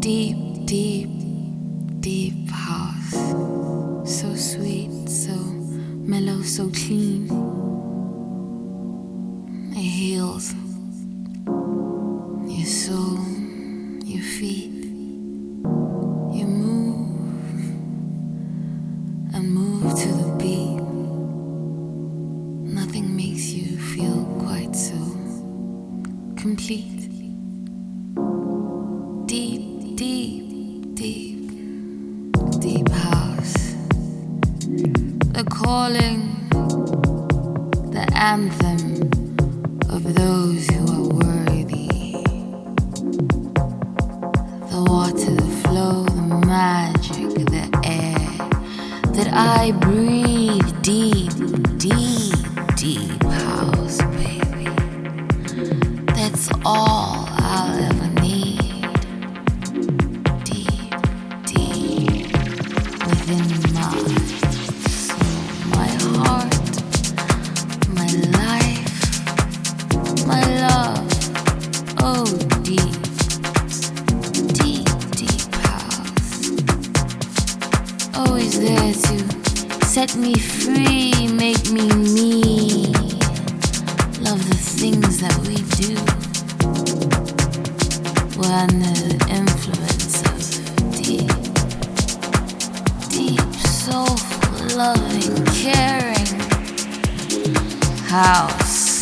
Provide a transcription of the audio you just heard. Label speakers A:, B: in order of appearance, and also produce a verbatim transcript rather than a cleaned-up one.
A: Deep, deep, deep house. So sweet, so mellow, so clean. It heals your soul, your feet. You move and move to the beat. Nothing makes you feel quite so complete. Deep, deep, deep, deep house. The calling, the anthem of those who are worthy. The water, the flow, the magic, the air that I breathe. Deep, deep, deep house, baby. That's all I'll ever need. Deep, deep within my soul, my heart, my life, my love. Oh, deep, deep, deep house. Always there to set me free, make me me. Love the things that we do. We're under the influence of deep, deep, soulful, loving, caring house.